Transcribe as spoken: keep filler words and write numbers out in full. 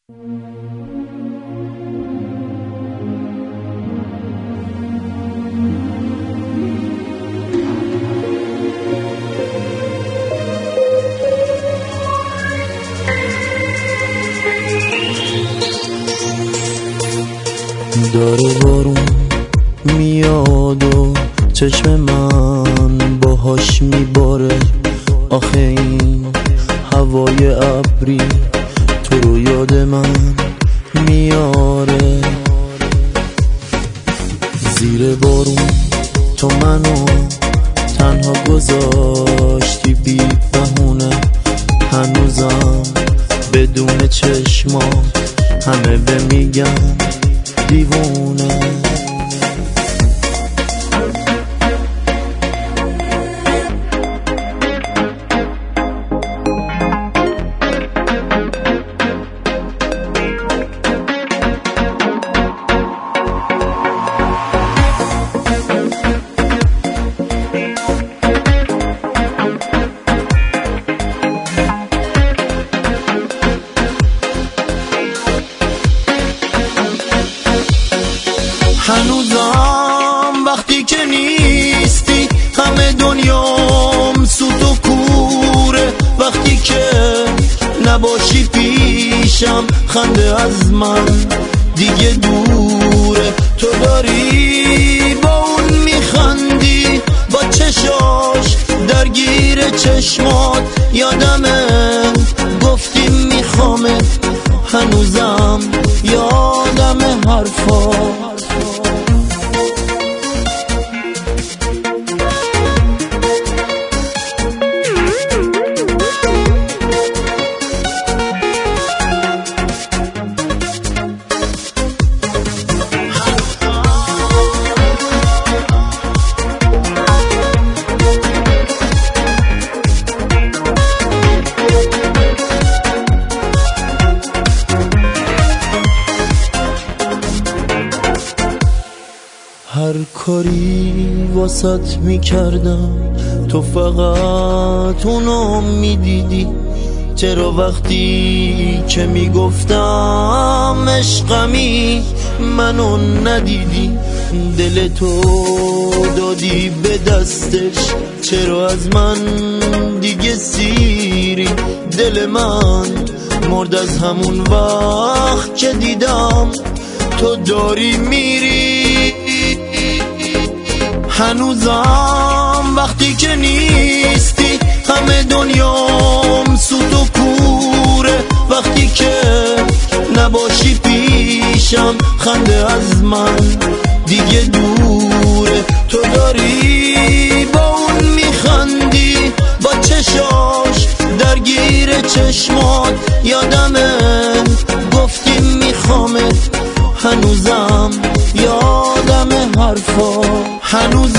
داره بارون میاد و چشم من باهاش میباره. آخه این هوای ابری تو رو یاد من میاره. زیر بارون تو منو تنها گذاشتی بی بهونه. هنوزم بدون چشمات همه به میگن دیوونه. هنوزم وقتی که نیستی همه دنیام سوت و کوره. وقتی که نباشی پیشم خنده از من دیگه دوره. تو داری با اون میخندی با چشاش درگیر چشمات. یادمه گفتی میخوامه هنوزم یادمه حرفات. هر کاری واسط میکردم تو فقط اونو میدیدی. چرا وقتی که میگفتم عشقمی منو ندیدی؟ دل تو دادی به دستش چرا از من دیگه سیری؟ دل من مرد از همون وقت که دیدم تو داری میری. هنوزم وقتی که نیستی همه دنیام سوت و کوره. وقتی که نباشی پیشم خنده از من دیگه دوره. تو داری با اون میخندی با چشاش درگیر چشمات. یادمه گفتی میخوامت هنوزم یادمه حرفا. هنوز